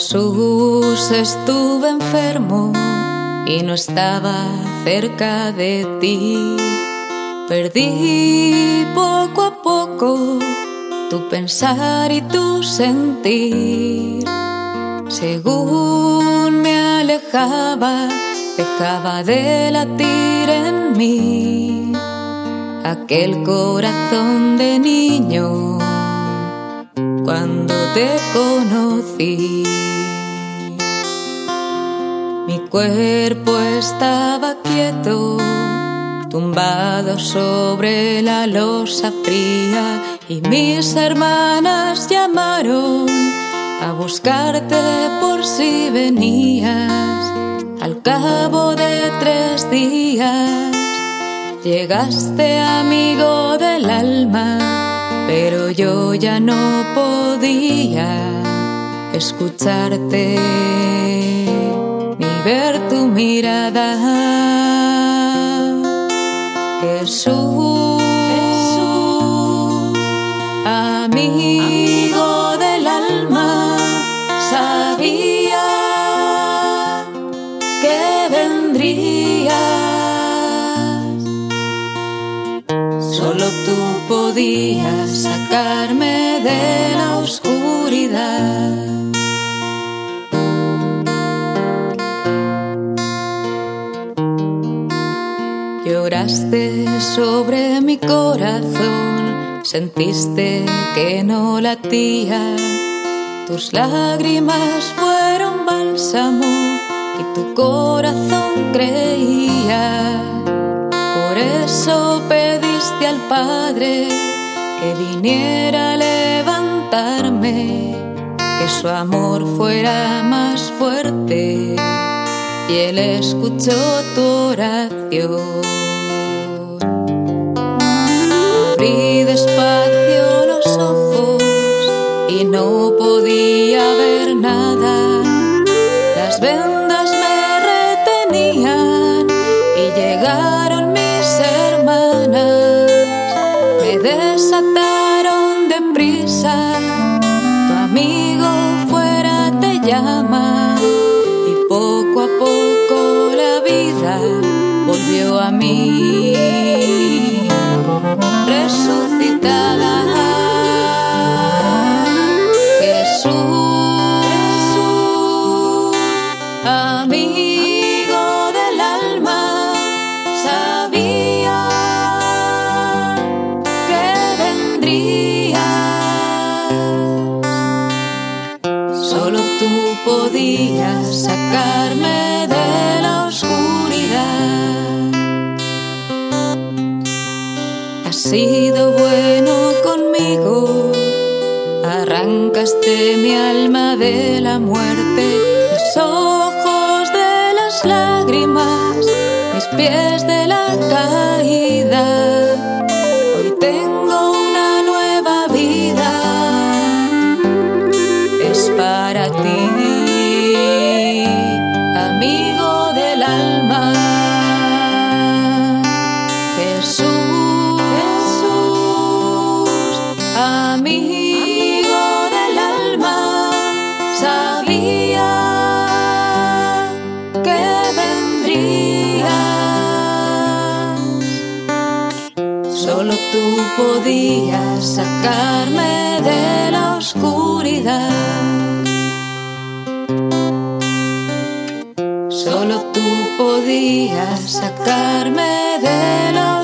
Jesús, estuve enfermo y no estaba cerca de ti. Perdí poco a poco tu pensar y tu sentir. Según me alejaba, dejaba de latir en mí aquel corazón de niño cuando te conocí. Mi cuerpo estaba quieto, tumbado sobre la losa fría, y mis hermanas llamaron a buscarte por si venías. Al cabo de 3 días llegaste, amigo del alma, pero yo ya no podía escucharte ni ver tu mirada. Jesús, amigo del alma, sabía que vendrías. Solo tú podías sacarme de la oscuridad. Lloraste sobre mi corazón, sentiste que no latía. Tus lágrimas fueron bálsamo y tu corazón creía. Por eso pediste al Padre que viniera a levantarme, que su amor fuera más fuerte, y Él escuchó tu oración. Abrí despacio los ojos y no podía ver nada. Las vendas me retenían y llegaron mis hermanas. Me desataron deprisa, tu amigo fuera te llama. Y poco a poco la vida volvió a mí, resucitada. Jesús, amigo del alma, sabía que vendrías. Solo tú podías sacarme de la oscuridad. Has sido bueno conmigo, arrancaste mi alma de la muerte, mis ojos de las lágrimas, mis pies de la caída. Hoy tengo una nueva vida, es para ti, amigo del alma. Jesús, amigo del alma, sabía que vendrías. Solo tú podías sacarme de la oscuridad. Solo tú podías sacarme de la